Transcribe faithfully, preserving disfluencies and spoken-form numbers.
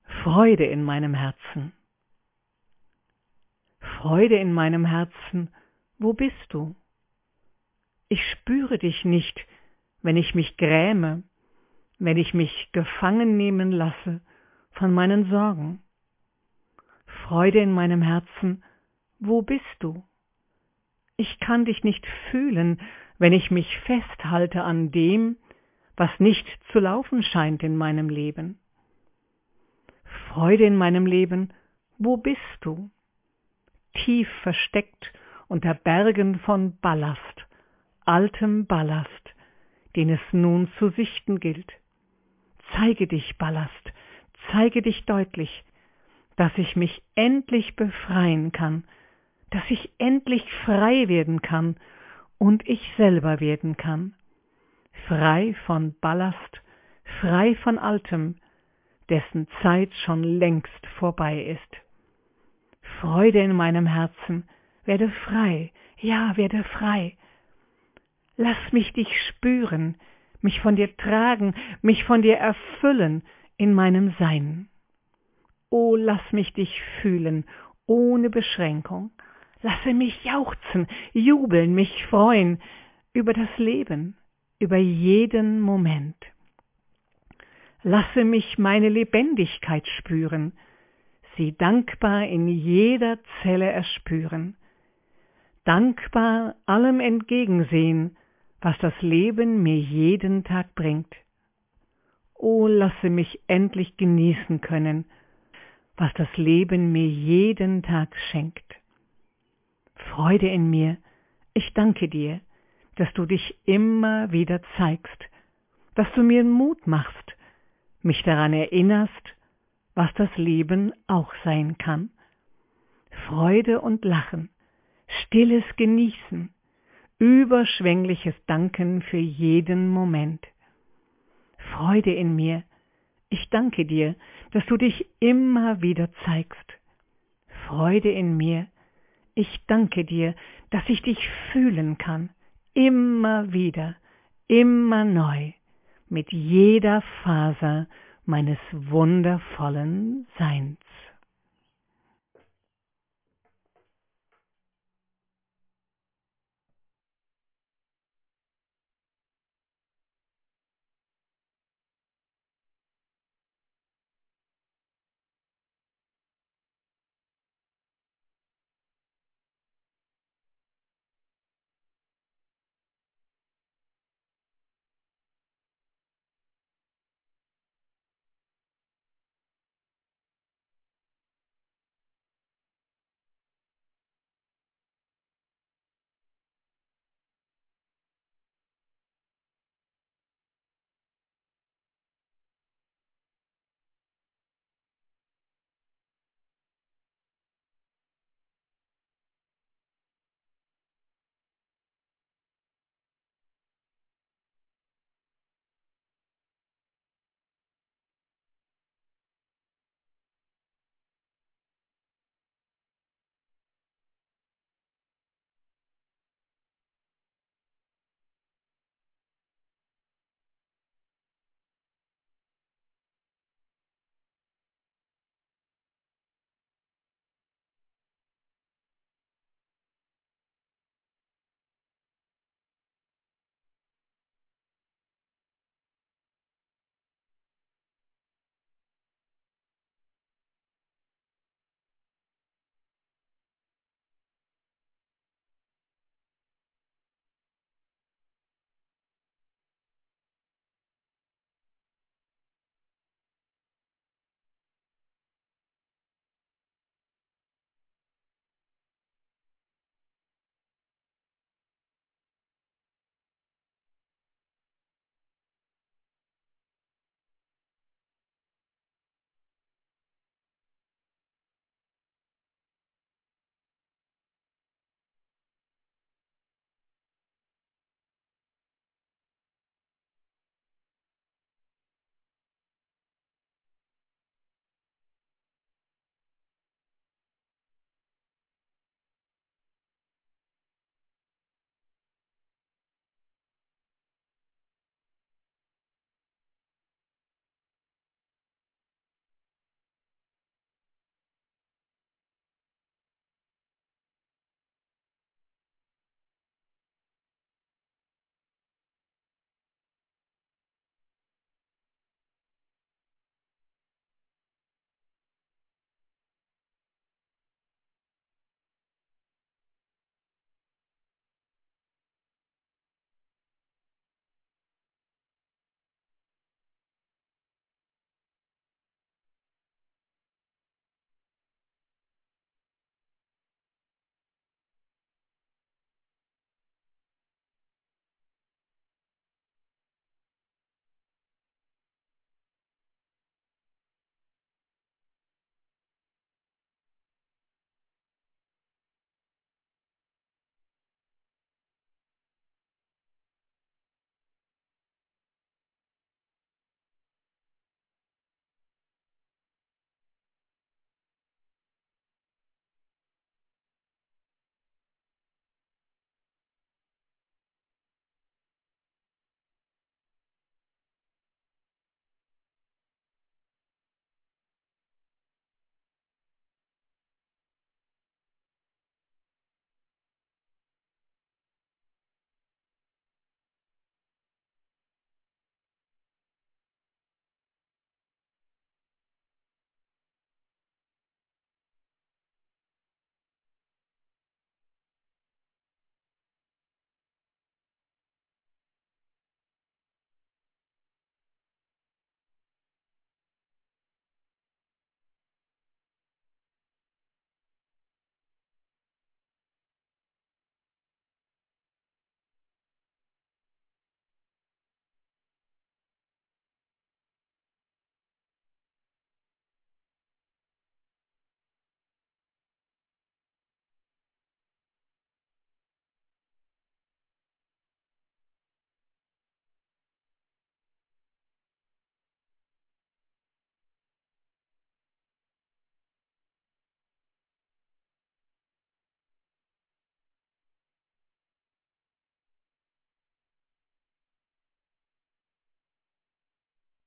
Freude in meinem Herzen. Freude in meinem Herzen, wo bist du? Ich spüre dich nicht, wenn ich mich gräme, wenn ich mich gefangen nehmen lasse von meinen Sorgen. Freude in meinem Herzen, wo bist du? Ich kann dich nicht fühlen, wenn ich mich festhalte an dem, was nicht zu laufen scheint in meinem Leben. Freude in meinem Leben, wo bist du? Tief versteckt unter Bergen von Ballast, altem Ballast, den es nun zu sichten gilt. Zeige dich, Ballast, zeige dich deutlich, dass ich mich endlich befreien kann, dass ich endlich frei werden kann und ich selber werden kann. Frei von Ballast, frei von Altem, dessen Zeit schon längst vorbei ist. Freude in meinem Herzen, werde frei, ja, werde frei. Lass mich dich spüren, mich von dir tragen, mich von dir erfüllen in meinem Sein. O, lass mich dich fühlen, ohne Beschränkung. Lasse mich jauchzen, jubeln, mich freuen über das Leben, über jeden Moment. Lasse mich meine Lebendigkeit spüren, sie dankbar in jeder Zelle erspüren, dankbar allem entgegensehen, was das Leben mir jeden Tag bringt. O, lasse mich endlich genießen können, was das Leben mir jeden Tag schenkt. Freude in mir, ich danke dir, dass du dich immer wieder zeigst, dass du mir Mut machst, mich daran erinnerst, was das Leben auch sein kann. Freude und Lachen, stilles Genießen, überschwängliches Danken für jeden Moment. Freude in mir, ich danke dir, dass du dich immer wieder zeigst. Freude in mir, ich danke dir, dass ich dich fühlen kann, immer wieder, immer neu, mit jeder Faser meines wundervollen Seins.